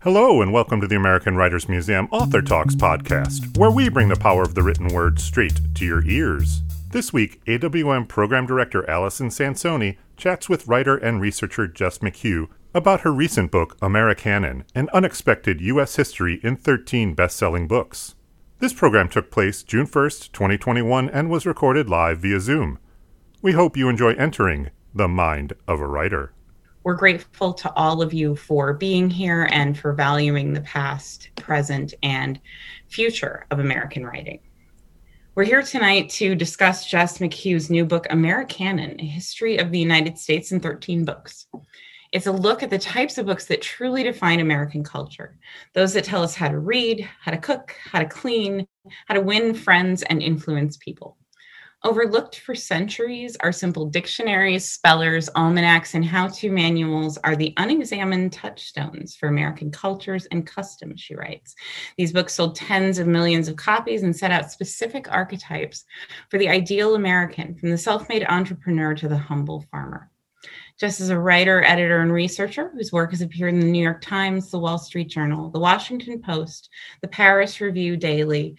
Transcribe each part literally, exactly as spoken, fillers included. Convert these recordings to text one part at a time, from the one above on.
Hello, and welcome to the American Writers Museum Author Talks podcast, where we bring the power of the written word straight to your ears. This week, A W M Program Director Allison Sansoni chats with writer and researcher Jess McHugh about her recent book, Americanon, An Unexpected U S History in thirteen Best-Selling Books. This program took place June first, twenty twenty-one, and was recorded live via Zoom. We hope you enjoy entering the mind of a writer. We're grateful to all of you for being here and for valuing the past, present, and future of American writing. We're here tonight to discuss Jess McHugh's new book, Americanon, A History of the United States in thirteen Books. It's a look at the types of books that truly define American culture, those that tell us how to read, how to cook, how to clean, how to win friends and influence people. Overlooked for centuries, our simple dictionaries, spellers, almanacs, and how-to manuals are the unexamined touchstones for American cultures and customs, she writes. These books sold tens of millions of copies and set out specific archetypes for the ideal American, from the self-made entrepreneur to the humble farmer. Jess is a writer, editor, and researcher whose work has appeared in the New York Times, the Wall Street Journal, the Washington Post, the Paris Review Daily,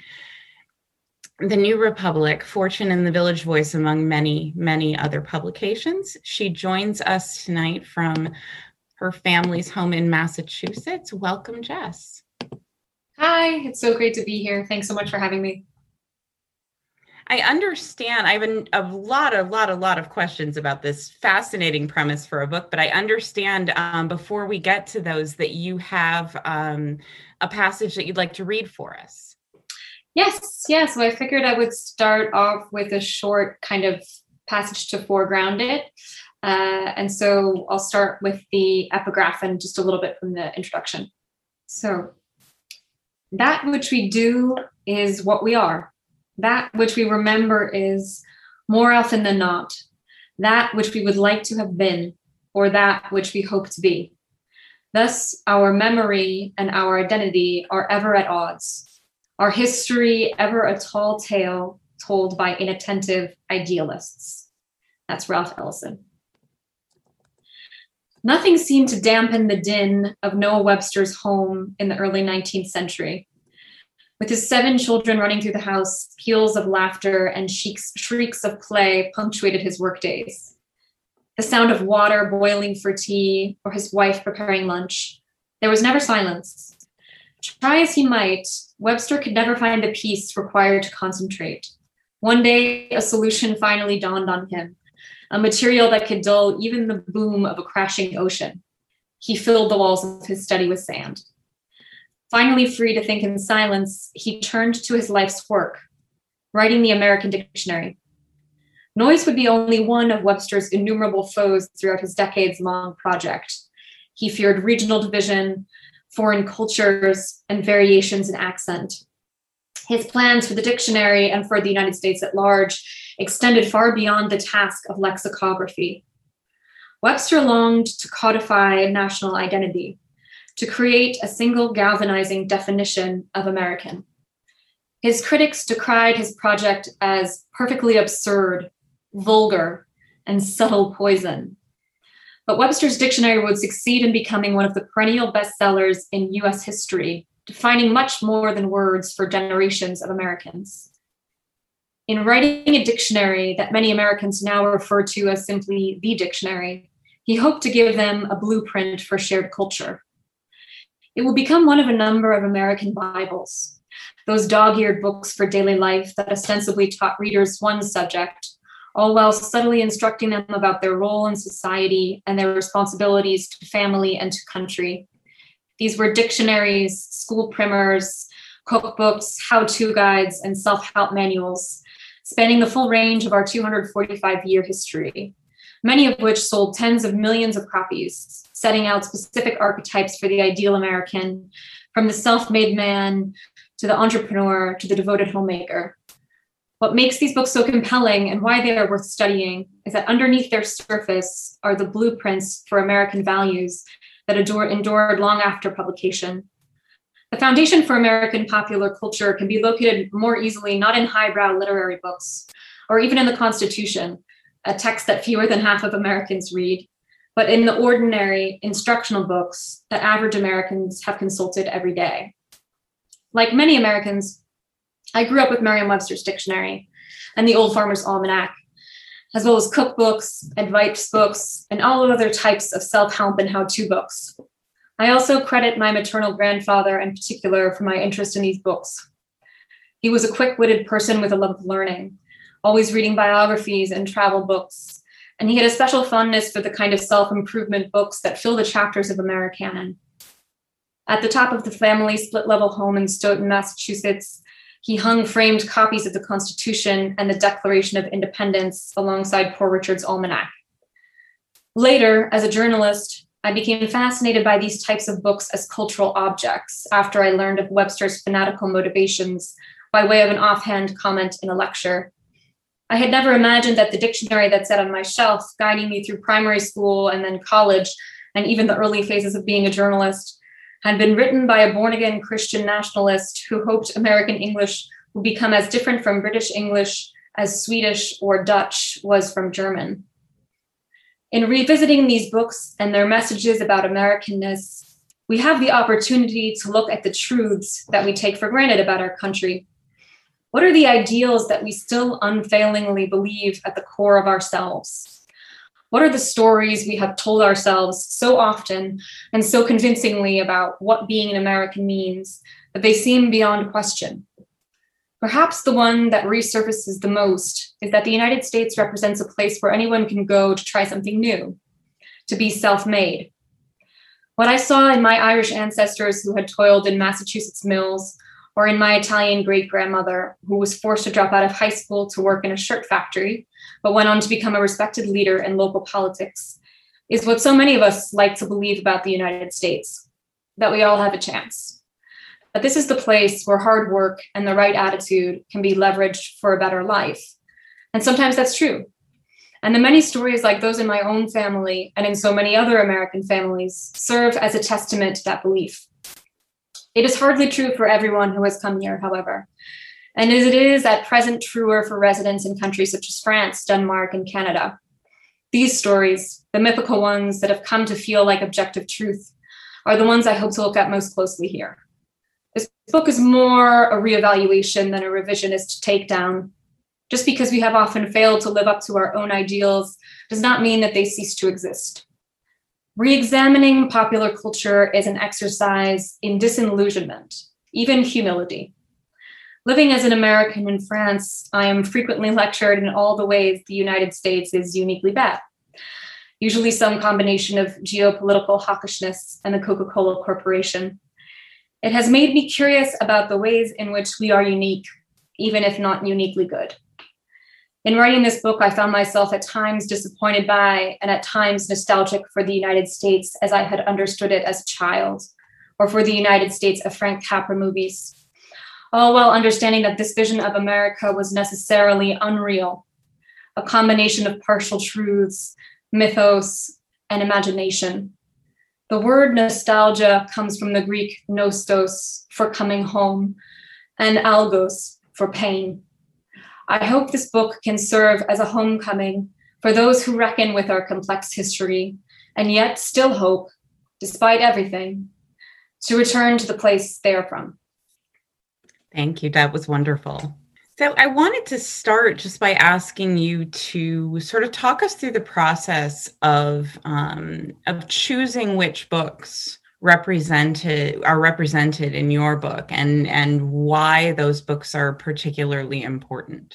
The New Republic, Fortune, and the Village Voice, among many, many other publications. She joins us tonight from her family's home in Massachusetts. Welcome, Jess. Hi, it's so great to be here. Thanks so much for having me. I understand. I have a, a lot, a lot, a lot of questions about this fascinating premise for a book, but I understand um, before we get to those that you have um, a passage that you'd like to read for us. Yes, yes. So I figured I would start off with a short kind of passage to foreground it. Uh, and so I'll start with the epigraph and just a little bit from the introduction. So, that which we do is what we are. That which we remember is, more often than not, that which we would like to have been, or that which we hope to be. Thus, our memory and our identity are ever at odds. Our history ever a tall tale told by inattentive idealists. That's Ralph Ellison. Nothing seemed to dampen the din of Noah Webster's home in the early nineteenth century. With his seven children running through the house, peals of laughter and shrieks, shrieks of play punctuated his workdays. The sound of water boiling for tea or his wife preparing lunch. There was never silence. Try as he might, Webster could never find the peace required to concentrate. One day, a solution finally dawned on him, a material that could dull even the boom of a crashing ocean. He filled the walls of his study with sand. Finally free to think in silence, he turned to his life's work, writing the American Dictionary. Noise would be only one of Webster's innumerable foes throughout his decades-long project. He feared regional division, foreign cultures, and variations in accent. His plans for the dictionary and for the United States at large extended far beyond the task of lexicography. Webster longed to codify national identity, to create a single galvanizing definition of American. His critics decried his project as perfectly absurd, vulgar, and subtle poison. But Webster's dictionary would succeed in becoming one of the perennial bestsellers in U S history, defining much more than words for generations of Americans. In writing a dictionary that many Americans now refer to as simply the dictionary, he hoped to give them a blueprint for shared culture. It will become one of a number of American Bibles, those dog-eared books for daily life that ostensibly taught readers one subject, all while subtly instructing them about their role in society and their responsibilities to family and to country. These were dictionaries, school primers, cookbooks, how-to guides, and self-help manuals, spanning the full range of our two hundred forty-five year history, many of which sold tens of millions of copies, setting out specific archetypes for the ideal American, from the self-made man to the entrepreneur to the devoted homemaker. What makes these books so compelling and why they are worth studying is that underneath their surface are the blueprints for American values that adore, endured long after publication. The foundation for American popular culture can be located more easily not in highbrow literary books or even in the Constitution, a text that fewer than half of Americans read, but in the ordinary instructional books that average Americans have consulted every day. Like many Americans, I grew up with Merriam-Webster's dictionary and the Old Farmer's Almanac, as well as cookbooks, advice books, and all other types of self-help and how-to books. I also credit my maternal grandfather in particular for my interest in these books. He was a quick-witted person with a love of learning, always reading biographies and travel books, and he had a special fondness for the kind of self-improvement books that fill the chapters of Americanon. At the top of the family split-level home in Stoughton, Massachusetts, he hung framed copies of the Constitution and the Declaration of Independence alongside Poor Richard's Almanac. Later, as a journalist, I became fascinated by these types of books as cultural objects after I learned of Webster's fanatical motivations by way of an offhand comment in a lecture. I had never imagined that the dictionary that sat on my shelf, guiding me through primary school and then college, and even the early phases of being a journalist, had been written by a born-again Christian nationalist who hoped American English would become as different from British English as Swedish or Dutch was from German. In revisiting these books and their messages about Americanness, we have the opportunity to look at the truths that we take for granted about our country. What are the ideals that we still unfailingly believe at the core of ourselves? What are the stories we have told ourselves so often and so convincingly about what being an American means that they seem beyond question? Perhaps the one that resurfaces the most is that the United States represents a place where anyone can go to try something new, to be self-made. What I saw in my Irish ancestors who had toiled in Massachusetts mills, or in my Italian great-grandmother who was forced to drop out of high school to work in a shirt factory, but went on to become a respected leader in local politics, is what so many of us like to believe about the United States, that we all have a chance. But this is the place where hard work and the right attitude can be leveraged for a better life. And sometimes that's true. And the many stories like those in my own family and in so many other American families serve as a testament to that belief. It is hardly true for everyone who has come here, however, and as it is at present truer for residents in countries such as France, Denmark, and Canada. These stories, the mythical ones that have come to feel like objective truth, are the ones I hope to look at most closely here. This book is more a reevaluation than a revisionist takedown. Just because we have often failed to live up to our own ideals does not mean that they cease to exist. Re-examining popular culture is an exercise in disillusionment, even humility. Living as an American in France, I am frequently lectured in all the ways the United States is uniquely bad. Usually some combination of geopolitical hawkishness and the Coca-Cola Corporation. It has made me curious about the ways in which we are unique, even if not uniquely good. In writing this book, I found myself at times disappointed by and at times nostalgic for the United States as I had understood it as a child, or for the United States of Frank Capra movies, all while understanding that this vision of America was necessarily unreal, a combination of partial truths, mythos, and imagination. The word nostalgia comes from the Greek nostos, for coming home, and algos, for pain. I hope this book can serve as a homecoming for those who reckon with our complex history and yet still hope, despite everything, to return to the place they are from. Thank you. That was wonderful. So I wanted to start just by asking you to sort of talk us through the process of um, of choosing which books represented are represented in your book and and why those books are particularly important.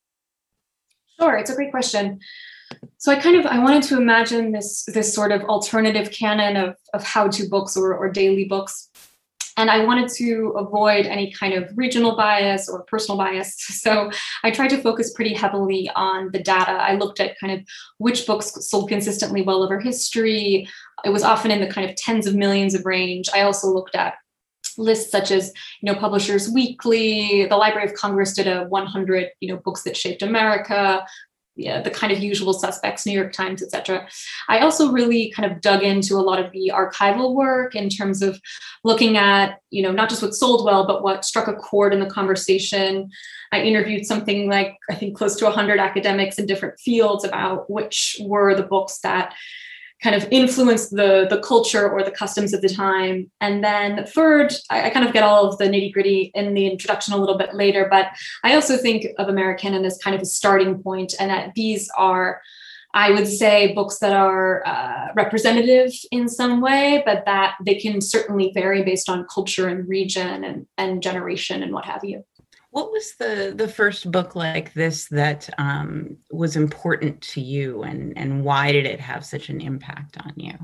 Sure, it's a great question. So I kind of I wanted to imagine this this sort of alternative canon of of how-to books or, or daily books. And I wanted to avoid any kind of regional bias or personal bias. So I tried to focus pretty heavily on the data. I looked at kind of which books sold consistently well over history. It was often in the kind of tens of millions of range. I also looked at lists such as, you know, Publishers Weekly. The Library of Congress did a one hundred, you know, books that shaped America. Yeah, the kind of usual suspects, New York Times, et cetera. I also really kind of dug into a lot of the archival work in terms of looking at, you know, not just what sold well, but what struck a chord in the conversation. I interviewed something like, I think, close to one hundred academics in different fields about which were the books that kind of influenced the, the culture or the customs of the time. And then third, I, I kind of get all of the nitty gritty in the introduction a little bit later, but I also think of Americanon as kind of a starting point, and that these are, I would say, books that are uh, representative in some way, but that they can certainly vary based on culture and region and, and generation and what have you. What was the, the first book like this that um, was important to you, and, and why did it have such an impact on you?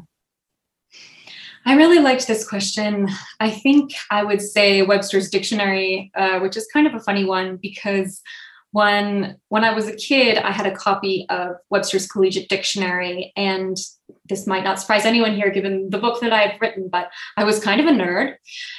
I really liked this question. I think I would say Webster's Dictionary, uh, which is kind of a funny one, because when, when I was a kid, I had a copy of Webster's Collegiate Dictionary, and this might not surprise anyone here given the book that I had written, but I was kind of a nerd.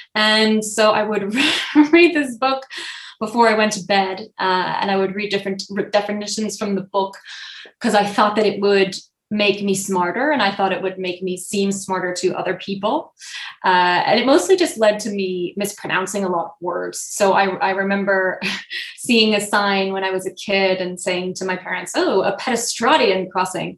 And so I would read this book before I went to bed, uh, and I would read different definitions from the book because I thought that it would make me smarter, and I thought it would make me seem smarter to other people. Uh, and it mostly just led to me mispronouncing a lot of words. So I, I remember seeing a sign when I was a kid and saying to my parents, oh, a pedestrian crossing.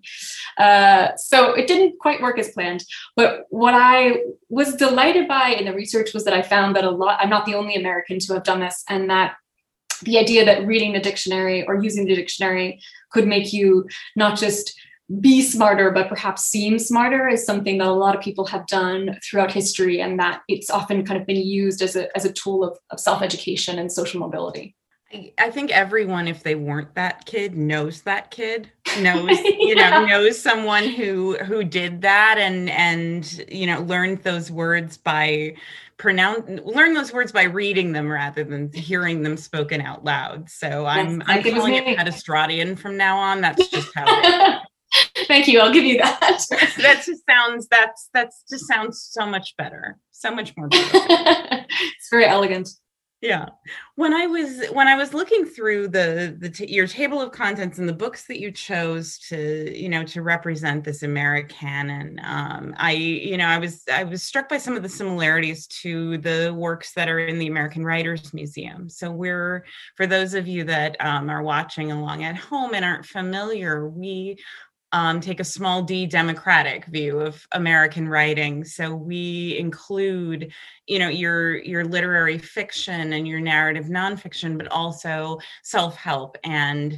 Uh, so it didn't quite work as planned. But what I was delighted by in the research was that I found that a lot, I'm not the only American to have done this, and that the idea that reading the dictionary or using the dictionary could make you not just be smarter, but perhaps seem smarter, is something that a lot of people have done throughout history, and that it's often kind of been used as a, as a tool of, of self-education and social mobility. I think everyone, if they weren't that kid, knows that kid, knows, you know, yeah. knows someone who who did that and, and you know, learned those words by pronounce, learn those words by reading them rather than hearing them spoken out loud. So I'm, yes, I'm calling it pedestrian from now on. That's just how it is. Thank you. I'll give you that. That just sounds, that's, that's just sounds so much better. So much more better. It's very elegant. Yeah. When I was, when I was looking through the, the, t- your table of contents and the books that you chose to, you know, to represent this Americanon, um, I, you know, I was, I was struck by some of the similarities to the works that are in the American Writers Museum. So we're, for those of you that um, are watching along at home and aren't familiar, we Um, take a small d democratic view of American writing. So we include, you know, your your literary fiction and your narrative nonfiction, but also self-help and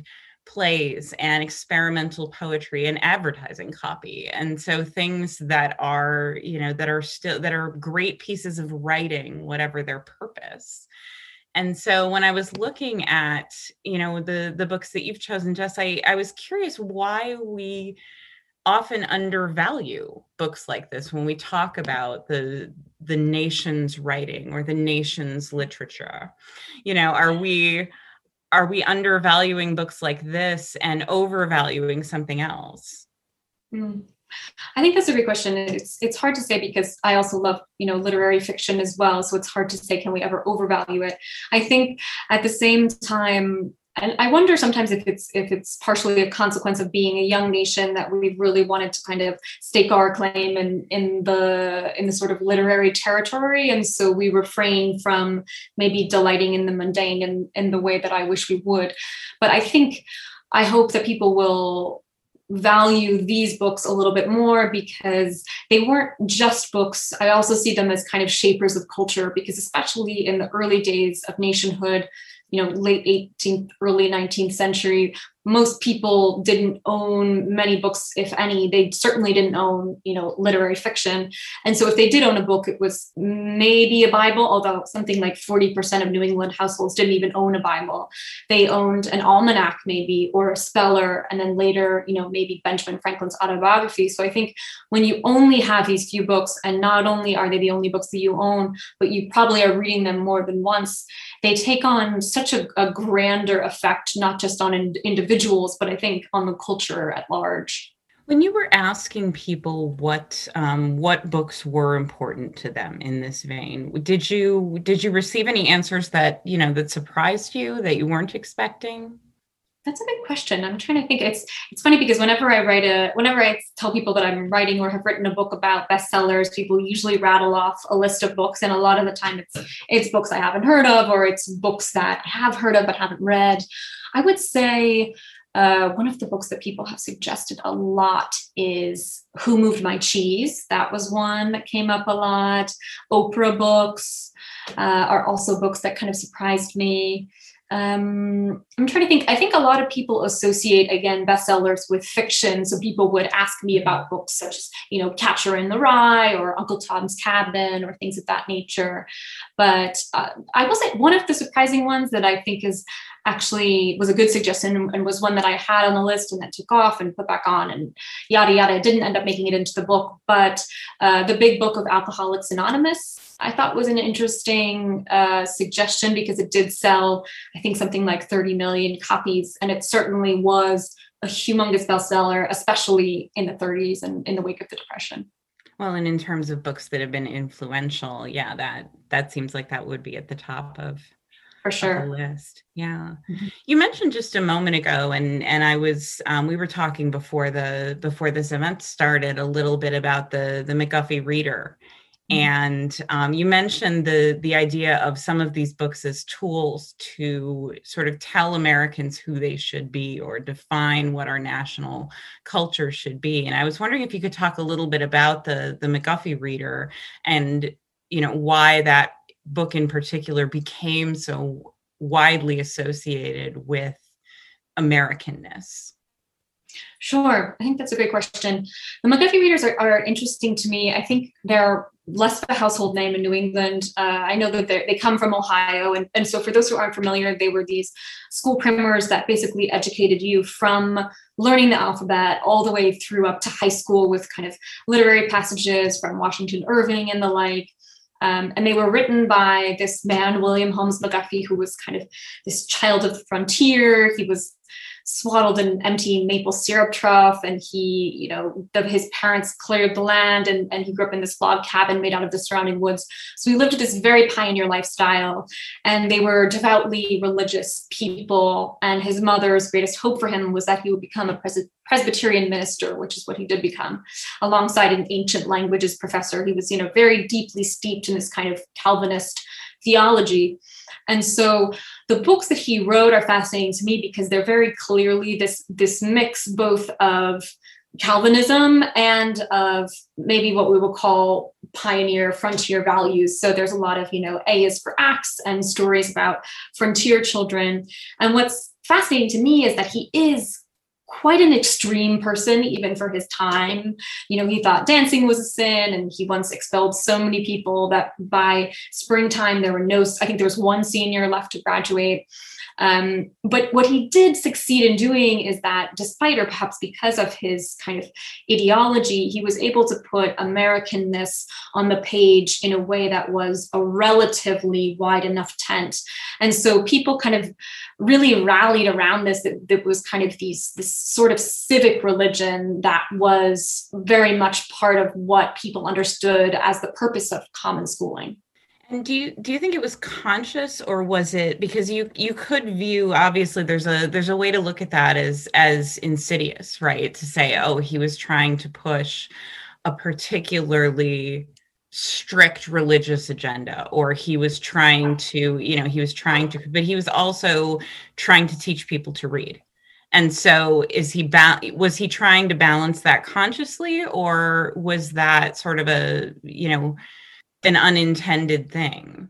plays and experimental poetry and advertising copy. And so things that are, you know, that are still, that are great pieces of writing, whatever their purpose. And so when I was looking at, you know, the, the books that you've chosen, Jess, I, I was curious why we often undervalue books like this when we talk about the, the nation's writing or the nation's literature. You know, are we, are we undervaluing books like this and overvaluing something else? Mm. I think that's a great question. It's it's hard to say because I also love, you know, literary fiction as well. So it's hard to say, can we ever overvalue it? I think at the same time, and I wonder sometimes if it's if it's partially a consequence of being a young nation that we've really wanted to kind of stake our claim in in the in the sort of literary territory, and so we refrain from maybe delighting in the mundane in in the way that I wish we would. But I think I hope that people will value these books a little bit more because they weren't just books. I also see them as kind of shapers of culture, because especially in the early days of nationhood, you know, late eighteenth, early nineteenth century, most people didn't own many books, if any. They certainly didn't own, you know, literary fiction. And so if they did own a book, it was maybe a Bible, although something like forty percent of New England households didn't even own a Bible. They owned an almanac maybe, or a speller, and then later, you know, maybe Benjamin Franklin's autobiography. So I think when you only have these few books, and not only are they the only books that you own, but you probably are reading them more than once, they take on such a, a grander effect, not just on an individual individuals, but I think on the culture at large. When you were asking people what um, what books were important to them in this vein, did you did you receive any answers that, you know, that surprised you, that you weren't expecting? That's a good question. I'm trying to think. It's it's funny because whenever I write a, whenever I tell people that I'm writing or have written a book about bestsellers, people usually rattle off a list of books, and a lot of the time it's it's books I haven't heard of, or it's books that I have heard of but haven't read. I would say Uh, one of the books that people have suggested a lot is Who Moved My Cheese? That was one that came up a lot. Oprah books uh, are also books that kind of surprised me. Um, I'm trying to think. I think a lot of people associate, again, bestsellers with fiction. So people would ask me about books such as, you know, Catcher in the Rye or Uncle Tom's Cabin or things of that nature. But uh, I will say one of the surprising ones that I think is actually was a good suggestion and was one that I had on the list and that took off and put back on and yada, yada. It didn't end up making it into the book, but uh, the Big Book of Alcoholics Anonymous, I thought was an interesting uh, suggestion because it did sell, I think, something like thirty million copies. And it certainly was a humongous bestseller, especially in the thirties and in the wake of the Depression. Well, and in terms of books that have been influential, yeah, that that seems like that would be at the top of For sure. the list. Yeah. Mm-hmm. You mentioned just a moment ago, and and I was um, we were talking before the before this event started a little bit about the the McGuffey Reader. Mm-hmm. And um, you mentioned the the idea of some of these books as tools to sort of tell Americans who they should be or define what our national culture should be. And I was wondering if you could talk a little bit about the the McGuffey Reader and, you know, why that book in particular became so widely associated with Americanness. Sure. I think that's a great question. The McGuffey Readers are, are interesting to me. I think they're less of a household name in New England. Uh, I know that they come from Ohio. And, and so for those who aren't familiar, they were these school primers that basically educated you from learning the alphabet all the way through up to high school with kind of literary passages from Washington Irving and the like. Um, and they were written by this man, William Holmes McGuffey, who was kind of this child of the frontier. He was swaddled in an empty maple syrup trough, and he, you know, the, his parents cleared the land, and, and he grew up in this log cabin made out of the surrounding woods. So he lived this very pioneer lifestyle, and they were devoutly religious people. And his mother's greatest hope for him was that he would become a pres- Presbyterian minister, which is what he did become, alongside an ancient languages professor. He was, you know, very deeply steeped in this kind of Calvinist theology. And so the books that he wrote are fascinating to me because they're very clearly this, this mix both of Calvinism and of maybe what we will call pioneer frontier values. So there's a lot of, you know, A is for Acts and stories about frontier children. And what's fascinating to me is that he is quite an extreme person, even for his time. You know, he thought dancing was a sin, and he once expelled so many people that by springtime, there were no, I think there was one senior left to graduate. Um, but what he did succeed in doing is that despite, or perhaps because of his kind of ideology, he was able to put Americanness on the page in a way that was a relatively wide enough tent. And so people kind of really rallied around this, that, that was kind of these, this sort of civic religion that was very much part of what people understood as the purpose of common schooling. And do you do you think it was conscious, or was it because you you could view, obviously there's a there's a way to look at that as as insidious, right? To say, oh, he was trying to push a particularly strict religious agenda, or he was trying to, you know, he was trying to, but he was also trying to teach people to read. And so is he ba- was he trying to balance that consciously, or was that sort of a, you know, an unintended thing?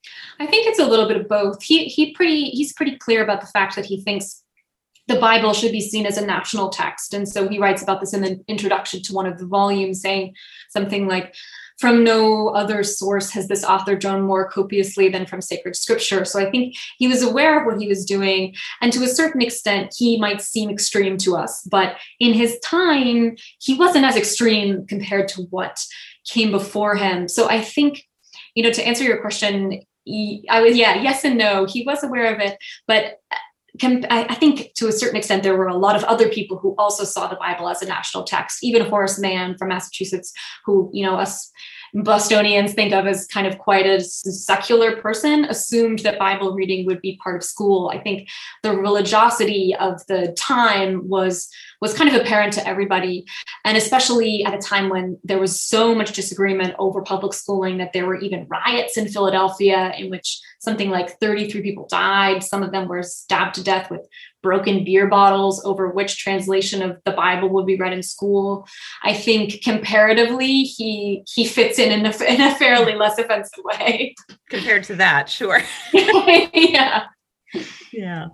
I think it's a little bit of both. He he pretty he's pretty clear about the fact that he thinks the Bible should be seen as a national text. And so he writes about this in the introduction to one of the volumes, saying something like, from no other source has this author drawn more copiously than from sacred scripture. So I think he was aware of what he was doing. And to a certain extent, he might seem extreme to us. But in his time, he wasn't as extreme compared to what came before him. So I think, you know, to answer your question, he, I was, yeah, yes and no. He was aware of it, but can, I, I think to a certain extent, there were a lot of other people who also saw the Bible as a national text. Even Horace Mann from Massachusetts, who, you know, us Bostonians think of as kind of quite a secular person, assumed that Bible reading would be part of school. I think the religiosity of the time was was kind of apparent to everybody. And especially at a time when there was so much disagreement over public schooling that there were even riots in Philadelphia in which something like thirty-three people died. Some of them were stabbed to death with broken beer bottles over which translation of the Bible would be read in school. I think comparatively, he he fits in in a, in a fairly less offensive way. Compared to that, sure. Yeah. Yeah.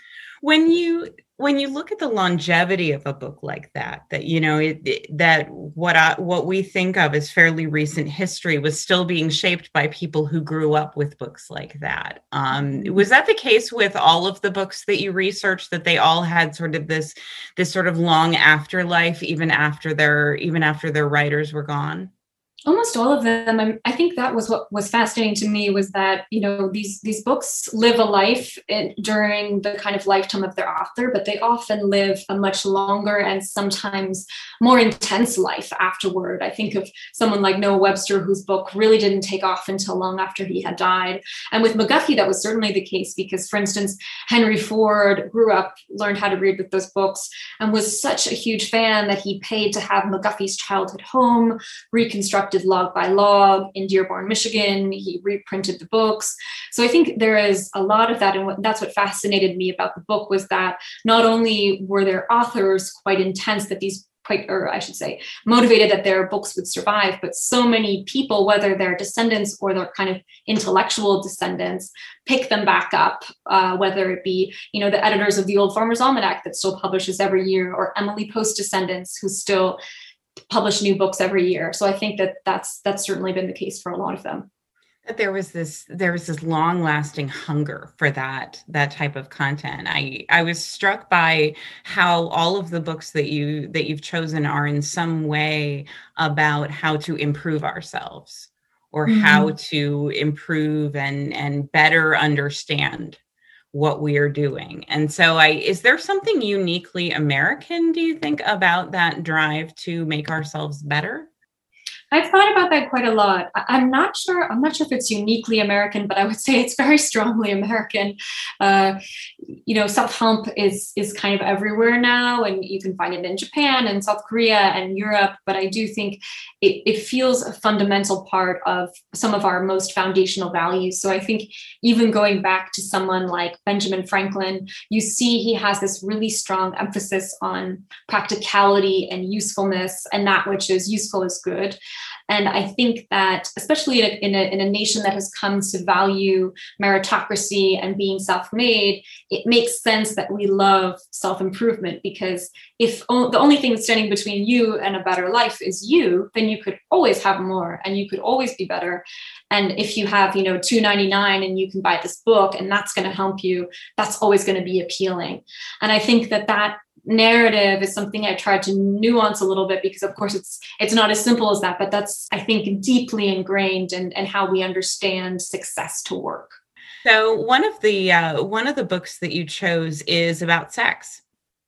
When you when you look at the longevity of a book like that, that, you know, it, it, that what I, what we think of as fairly recent history was still being shaped by people who grew up with books like that. Um, was that the case with all of the books that you researched, that they all had sort of this this sort of long afterlife, even after their even after their writers were gone? Almost all of them. I, I think that was what was fascinating to me, was that, you know, these these books live a life in, during the kind of lifetime of their author, but they often live a much longer and sometimes more intense life afterward. I think of someone like Noah Webster, whose book really didn't take off until long after he had died. And with McGuffey, that was certainly the case because, for instance, Henry Ford grew up, learned how to read with those books, and was such a huge fan that he paid to have McGuffey's childhood home reconstructed log by log in Dearborn, Michigan. He reprinted the books. So I think there is a lot of that. And what, that's what fascinated me about the book, was that not only were their authors quite intense, that these quite, or I should say, motivated that their books would survive, but so many people, whether they're descendants or their kind of intellectual descendants, pick them back up, uh, whether it be, you know, the editors of the Old Farmer's Almanac that still publishes every year, or Emily Post descendants who still publish new books every year. So I think that that's that's certainly been the case for a lot of them. That there was this there was this long-lasting hunger for that that type of content. I I was struck by how all of the books that you that you've chosen are in some way about how to improve ourselves, or mm-hmm. how to improve and and better understand what we are doing. And so I, is there something uniquely American, do you think, about that drive to make ourselves better? I've thought about that quite a lot. I'm not sure. I'm not sure if it's uniquely American, but I would say it's very strongly American. Uh, you know, self-help is is kind of everywhere now, and you can find it in Japan and South Korea and Europe. But I do think it, it feels a fundamental part of some of our most foundational values. So I think even going back to someone like Benjamin Franklin, you see he has this really strong emphasis on practicality and usefulness, and that which is useful is good. And I think that, especially in a, in, a, in a nation that has come to value meritocracy and being self-made, it makes sense that we love self-improvement, because if o- the only thing standing between you and a better life is you, then you could always have more and you could always be better. And if you have, you know, two ninety-nine and you can buy this book and that's going to help you, that's always going to be appealing. And I think that that narrative is something I tried to nuance a little bit, because of course it's it's not as simple as that, but that's, I think, deeply ingrained in, in how we understand success to work. So one of the uh, one of the books that you chose is about sex.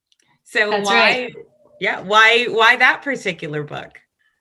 So that's why, right. yeah, why why that particular book?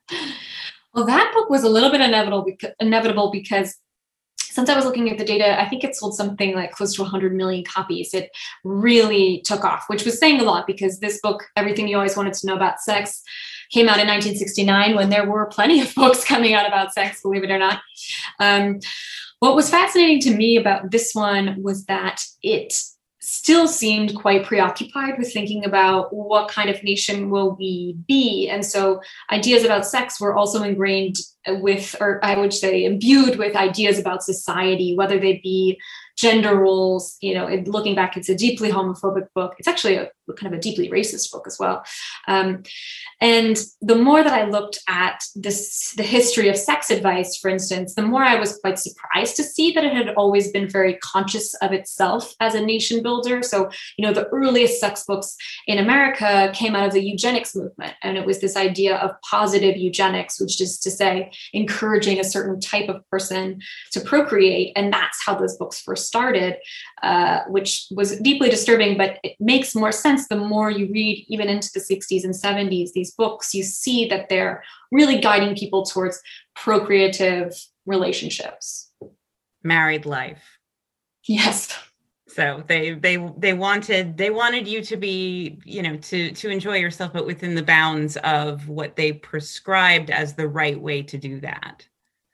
Well, that book was a little bit inevitable because, inevitable because since I was looking at the data, I think it sold something like close to one hundred million copies. It really took off, which was saying a lot, because this book, Everything You Always Wanted to Know About Sex, came out in nineteen sixty-nine, when there were plenty of books coming out about sex, believe it or not. Um, what was fascinating to me about this one was that it still seemed quite preoccupied with thinking about what kind of nation will we be. And so ideas about sex were also ingrained with, or I would say imbued with, ideas about society, whether they be gender roles. You know, it, looking back, it's a deeply homophobic book. It's actually a kind of a deeply racist book as well. Um, and the more that I looked at this, the history of sex advice, for instance, the more I was quite surprised to see that it had always been very conscious of itself as a nation builder. So, you know, the earliest sex books in America came out of the eugenics movement. And it was this idea of positive eugenics, which is to say, encouraging a certain type of person to procreate. And that's how those books first started, uh, which was deeply disturbing, but it makes more sense the more you read even into the sixties and seventies, these books. You see that they're really guiding people towards procreative relationships. Married life. Yes. So they they they wanted they wanted you to be, you know, to to enjoy yourself, but within the bounds of what they prescribed as the right way to do that.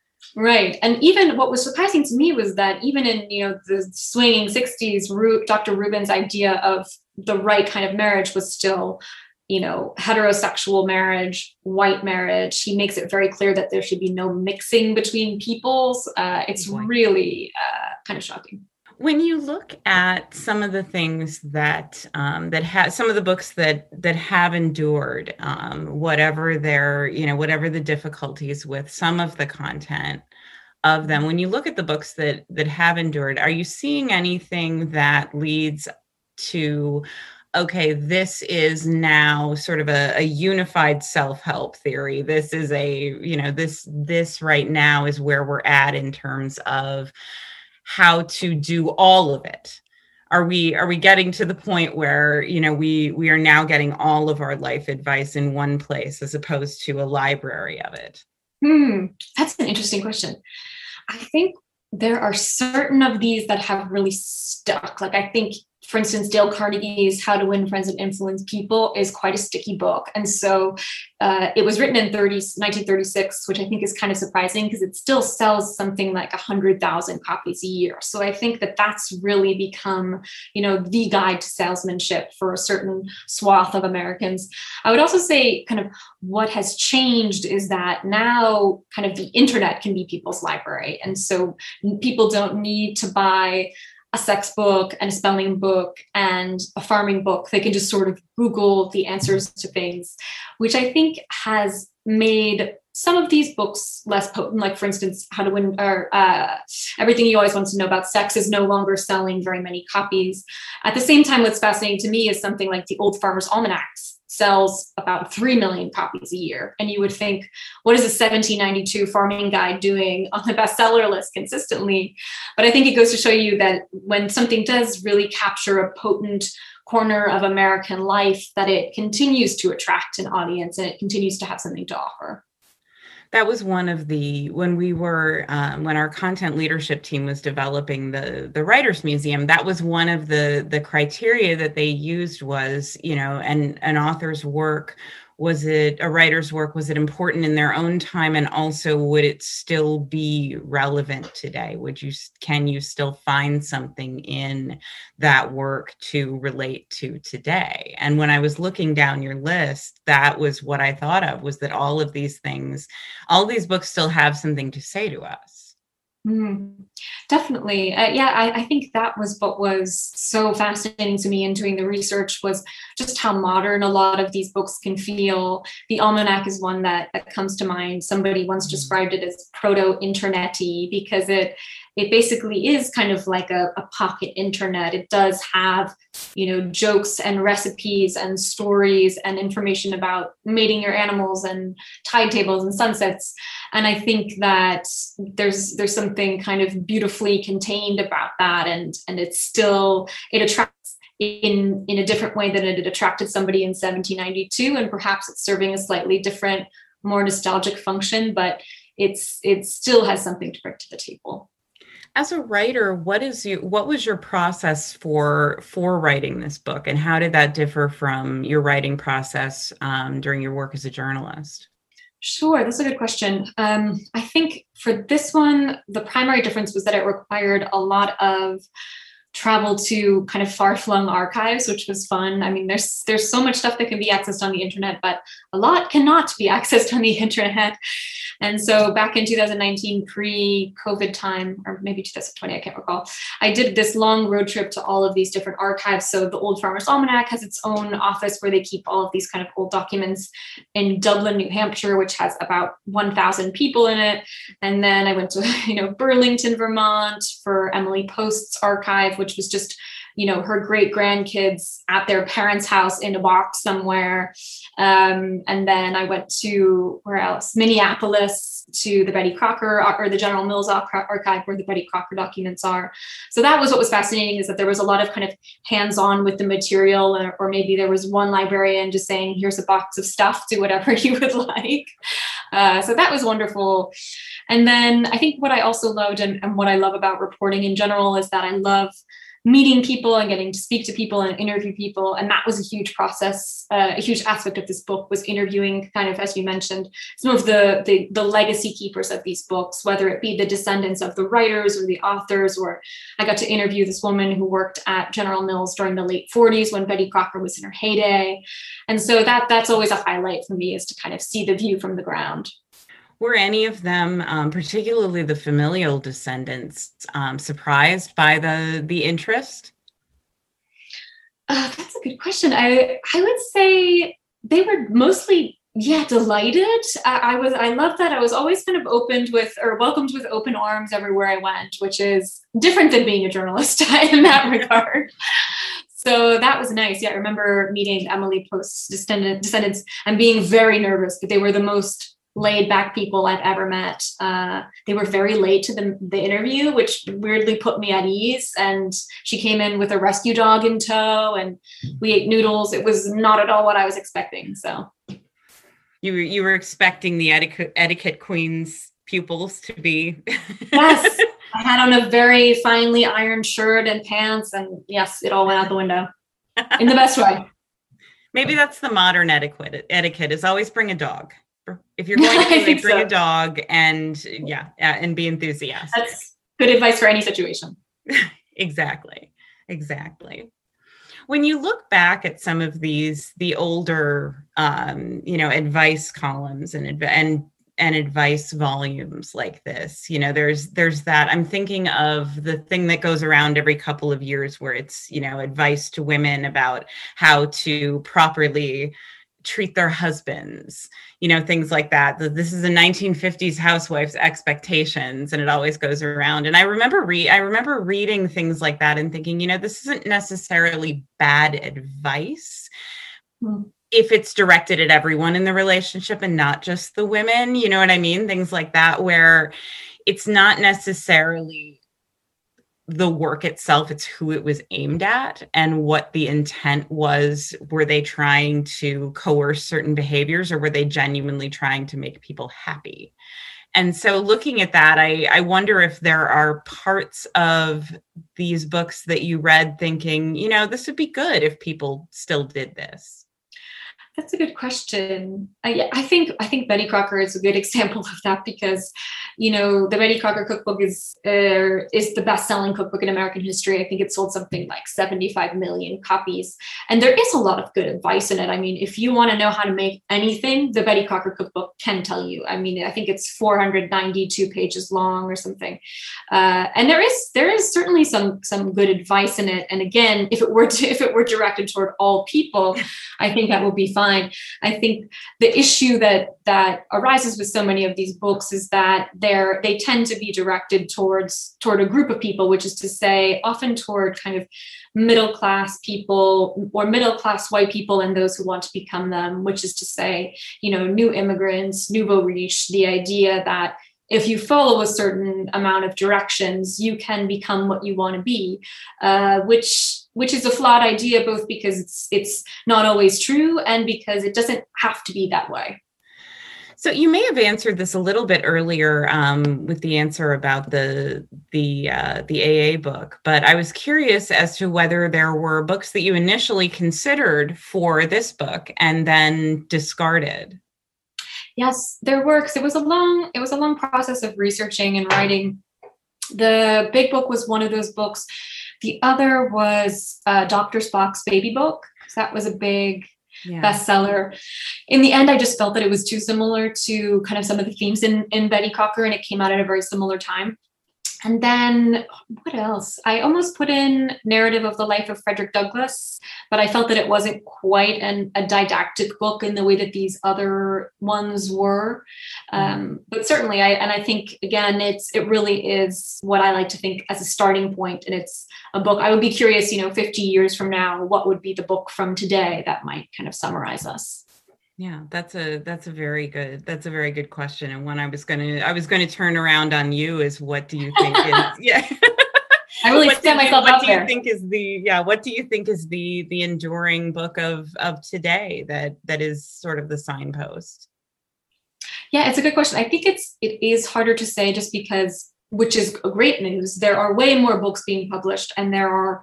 Right. And even what was surprising to me was that even in, you know, the swinging sixties, Ru- Doctor Rubin's idea of the right kind of marriage was still, you know, heterosexual marriage, white marriage. He makes it very clear that there should be no mixing between peoples. Uh, it's Boy. really uh, kind of shocking. When you look at some of the things that um, that have some of the books that that have endured, um, whatever their, you know, whatever the difficulties with some of the content of them, when you look at the books that that have endured, are you seeing anything that leads to, okay, this is now sort of a, a unified self-help theory. This is a, you know, this this right now is where we're at in terms of how to do all of it. Are we are we getting to the point where, you know, we we are now getting all of our life advice in one place as opposed to a library of it? Hmm, that's an interesting question. I think there are certain of these that have really stuck. Like I think, for instance, Dale Carnegie's How to Win Friends and Influence People is quite a sticky book. And so uh, it was written in nineteen thirty-six, which I think is kind of surprising because it still sells something like one hundred thousand copies a year. So I think that that's really become, you know, the guide to salesmanship for a certain swath of Americans. I would also say kind of what has changed is that now kind of the internet can be people's library. And so people don't need to buy a sex book and a spelling book and a farming book. They can just sort of Google the answers to things, which I think has made some of these books less potent. Like, for instance, How to Win, or uh, Everything You Always Want to Know About Sex is no longer selling very many copies. At the same time, what's fascinating to me is something like the Old Farmer's Almanacs sells about three million copies a year. And you would think, what is a seventeen ninety-two farming guide doing on the bestseller list consistently? But I think it goes to show you that when something does really capture a potent corner of American life, that it continues to attract an audience and it continues to have something to offer. That was one of the, when we were, um, when our content leadership team was developing the, the Writers Museum, that was one of the, the criteria that they used was, you know, an, an author's work, was it a writer's work, was it important in their own time? And also, would it still be relevant today? Would you, can you still find something in that work to relate to today? And when I was looking down your list, that was what I thought of, was that all of these things, all these books still have something to say to us. Mm, definitely. Uh, yeah, I, I think that was what was so fascinating to me in doing the research, was just how modern a lot of these books can feel. The Almanac is one that, that comes to mind. Somebody once described it as proto-internet-y because it it basically is kind of like a, a pocket internet. It does have, you know, jokes and recipes and stories and information about mating your animals and tide tables and sunsets. And I think that there's there's something kind of beautifully contained about that. And, and it's still, it attracts in, in a different way than it attracted somebody in seventeen ninety-two. And perhaps it's serving a slightly different, more nostalgic function, but it's it still has something to bring to the table. As a writer, what is you what was your process for for writing this book, and how did that differ from your writing process um, during your work as a journalist? Sure, that's a good question. Um, I think for this one, the primary difference was that it required a lot of travel to kind of far-flung archives, which was fun. I mean, there's there's so much stuff that can be accessed on the internet, but a lot cannot be accessed on the internet. And so back in two thousand nineteen, pre-COVID time, or maybe two thousand twenty, I can't recall, I did this long road trip to all of these different archives. So the Old Farmer's Almanac has its own office where they keep all of these kind of old documents in Dublin, New Hampshire, which has about one thousand people in it. And then I went to, you know, Burlington, Vermont for Emily Post's archive, which was just, you know, her great grandkids at their parents' house in a box somewhere. Um, and then I went to, where else? Minneapolis, to the Betty Crocker, or the General Mills archive where the Betty Crocker documents are. So that was what was fascinating, is that there was a lot of kind of hands-on with the material, or, or maybe there was one librarian just saying, here's a box of stuff, do whatever you would like. Uh, so that was wonderful. And then I think what I also loved, and, and what I love about reporting in general, is that I love meeting people and getting to speak to people and interview people. And that was a huge process. Uh, a huge aspect of this book was interviewing, kind of, as you mentioned, some of the, the, the legacy keepers of these books, whether it be the descendants of the writers or the authors, or I got to interview this woman who worked at General Mills during the late forties when Betty Crocker was in her heyday. And so that that's always a highlight for me, is to kind of see the view from the ground. Were any of them, um, particularly the familial descendants, um, surprised by the the interest? Uh, that's a good question. I I would say they were mostly, yeah, delighted. I, I was I love that I was always kind of opened with, or welcomed with open arms everywhere I went, which is different than being a journalist in that regard. So that was nice. Yeah, I remember meeting Emily Post's descendant, descendants and being very nervous, but they were the most laid back people I've ever met. Uh, they were very late to the, the interview, which weirdly put me at ease. And she came in with a rescue dog in tow, and we ate noodles. It was not at all what I was expecting. So you were, you were expecting the etiquette, etiquette queen's pupils to be. Yes, I had on a very finely ironed shirt and pants, and yes, it all went out the window in the best way. Maybe that's the modern etiquette. Etiquette is always bring a dog. If you're going to play, bring so. a dog, and yeah, and be enthusiastic. That's good advice for any situation. Exactly. Exactly. When you look back at some of these, the older, um, you know, advice columns and, and, and advice volumes like this, you know, there's, there's that, I'm thinking of the thing that goes around every couple of years where it's, you know, advice to women about how to properly treat their husbands, you know, things like that. This is a nineteen fifties housewife's expectations, and it always goes around. And I remember re- I remember reading things like that and thinking, you know, this isn't necessarily bad advice mm. if it's directed at everyone in the relationship and not just the women, you know what I mean? Things like that, where it's not necessarily the work itself, it's who it was aimed at and what the intent was. Were they trying to coerce certain behaviors, or were they genuinely trying to make people happy? And so looking at that, I, I wonder if there are parts of these books that you read thinking, you know, this would be good if people still did this. That's a good question. I, I think I think Betty Crocker is a good example of that, because, you know, the Betty Crocker cookbook is uh, is the best-selling cookbook in American history. I think it sold something like seventy-five million copies, and there is a lot of good advice in it. I mean, if you want to know how to make anything, the Betty Crocker cookbook can tell you. I mean, I think it's four hundred ninety-two pages long or something, uh, and there is there is certainly some some good advice in it. And again, if it were to, if it were directed toward all people, I think that would be fine. I think the issue that that arises with so many of these books is that they're they tend to be directed towards toward a group of people, which is to say, often toward kind of middle class people or middle class white people and those who want to become them, which is to say, you know, new immigrants, nouveau riche, the idea that if you follow a certain amount of directions, you can become what you want to be, uh, which which is a flawed idea, both because it's it's not always true and because it doesn't have to be that way. So you may have answered this a little bit earlier um, with the answer about the the uh, the A A book, but I was curious as to whether there were books that you initially considered for this book and then discarded. Yes, there were. 'Cause it was a long it was a long process of researching and writing. The big book was one of those books. The other was uh, Doctor Spock's baby book. That was a big yeah. bestseller. In the end, I just felt that it was too similar to kind of some of the themes in, in Betty Crocker, and it came out at a very similar time. And then what else? I almost put in Narrative of the Life of Frederick Douglass, but I felt that it wasn't quite an, a didactic book in the way that these other ones were. Um, but certainly, I and I think, again, it's it really is what I like to think as a starting point. And it's a book. I would be curious, you know, fifty years from now, what would be the book from today that might kind of summarize us? Yeah, that's a that's a very good that's a very good question, and one I was gonna I was gonna turn around on you is what do you think is yeah I really set myself what up do there. you think is the yeah what do you think is the the enduring book of of today that that is sort of the signpost? Yeah, it's a good question. I think it's it is harder to say just because which is great news. There are way more books being published, and there are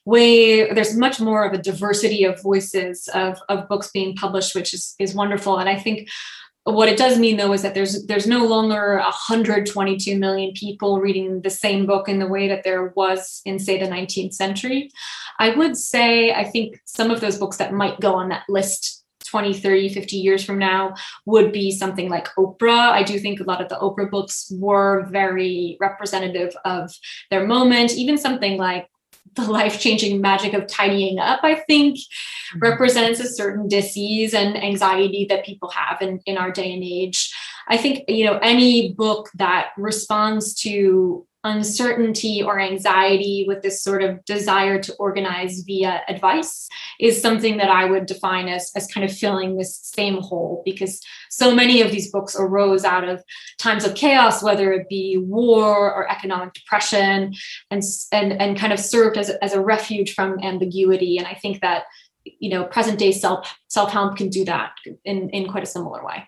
way there's much more of a diversity of voices of, of books being published, which is, is wonderful. And I think what it does mean, though, is that there's there's no longer one hundred twenty-two million people reading the same book in the way that there was in, say, the nineteenth century. I would say I think some of those books that might go on that list twenty, thirty, fifty years from now would be something like Oprah. I do think a lot of the Oprah books were very representative of their moment. Even something like The Life-Changing Magic of Tidying Up, I think, mm-hmm. represents a certain disease and anxiety that people have in, in our day and age. I think, you know, any book that responds to uncertainty or anxiety with this sort of desire to organize via advice is something that I would define as, as kind of filling this same hole, because so many of these books arose out of times of chaos, whether it be war or economic depression, and, and, and kind of served as a, as a refuge from ambiguity. And I think that, you know, present day self, self-help can do that in, in quite a similar way.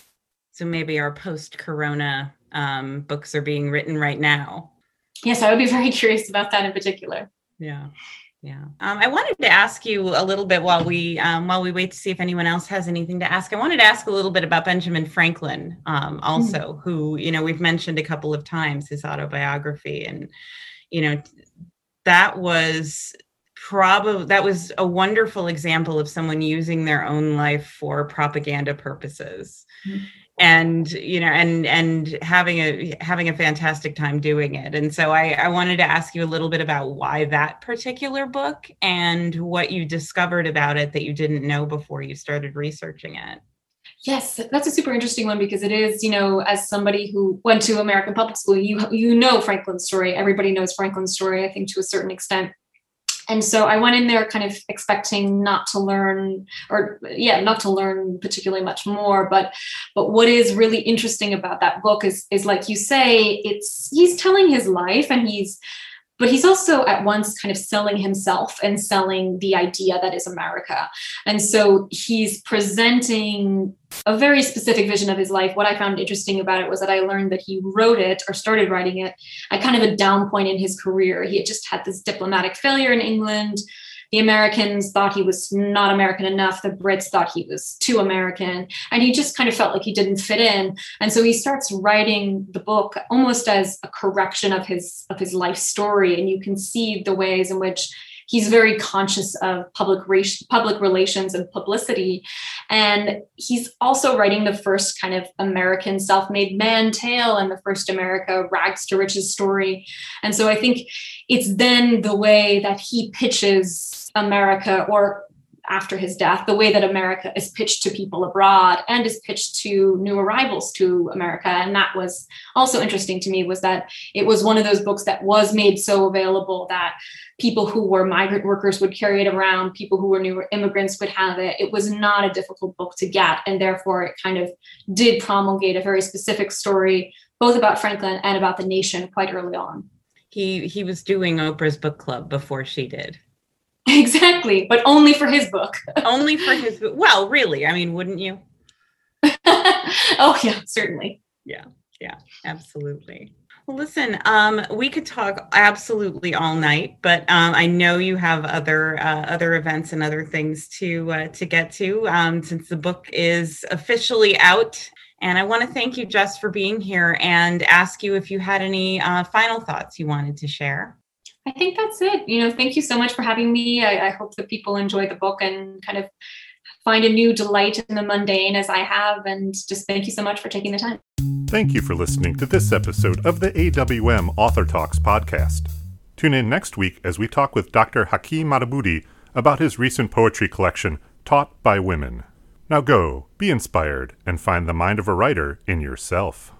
So maybe our post-corona um, books are being written right now. Yes, I would be very curious about that in particular. Yeah, yeah. Um, I wanted to ask you a little bit while we um, while we wait to see if anyone else has anything to ask. I wanted to ask a little bit about Benjamin Franklin, um, also, mm-hmm. who, you know, we've mentioned a couple of times, his autobiography, and you know, that was probably that was a wonderful example of someone using their own life for propaganda purposes. Mm-hmm. And, you know, and, and having a, having a fantastic time doing it. And so I, I wanted to ask you a little bit about why that particular book and what you discovered about it that you didn't know before you started researching it. Yes, that's a super interesting one, because it is, you know, as somebody who went to American public school, you, you know, Franklin's story. Everybody knows Franklin's story, I think, to a certain extent. And so I went in there kind of expecting not to learn, or yeah, not to learn particularly much more. But but what is really interesting about that book is, is like you say, it's he's telling his life, and he's, but he's also at once kind of selling himself and selling the idea that is America. And so he's presenting a very specific vision of his life. What I found interesting about it was that I learned that he wrote it or started writing it at kind of a down point in his career. He had just had this diplomatic failure in England. The Americans thought he was not American enough. The Brits thought he was too American. And he just kind of felt like he didn't fit in. And so he starts writing the book almost as a correction of his, of his life story. And you can see the ways in which he's very conscious of public public relations and publicity. And he's also writing the first kind of American self-made man tale and the first America rags to riches story. And so I think it's then the way that he pitches America, or after his death, the way that America is pitched to people abroad and is pitched to new arrivals to America. And that was also interesting to me, was that it was one of those books that was made so available that people who were migrant workers would carry it around, people who were new immigrants would have it. It was not a difficult book to get. And therefore it kind of did promulgate a very specific story, both about Franklin and about the nation quite early on. He, he was doing Oprah's book club before she did. Exactly, but only for his book. Only for his book. Well, really, I mean, wouldn't you? Oh, yeah, certainly. Yeah, yeah, absolutely. Well, listen, um, we could talk absolutely all night, but um, I know you have other uh, other events and other things to uh, to get to um, since the book is officially out. And I want to thank you, Jess, for being here and ask you if you had any uh, final thoughts you wanted to share. I think that's it. You know, thank you so much for having me. I, I hope that people enjoy the book and kind of find a new delight in the mundane as I have. And just thank you so much for taking the time. Thank you for listening to this episode of the A W M Author Talks podcast. Tune in next week as we talk with Doctor Hakeem Madhubuti about his recent poetry collection, Taught by Women. Now go, be inspired, and find the mind of a writer in yourself.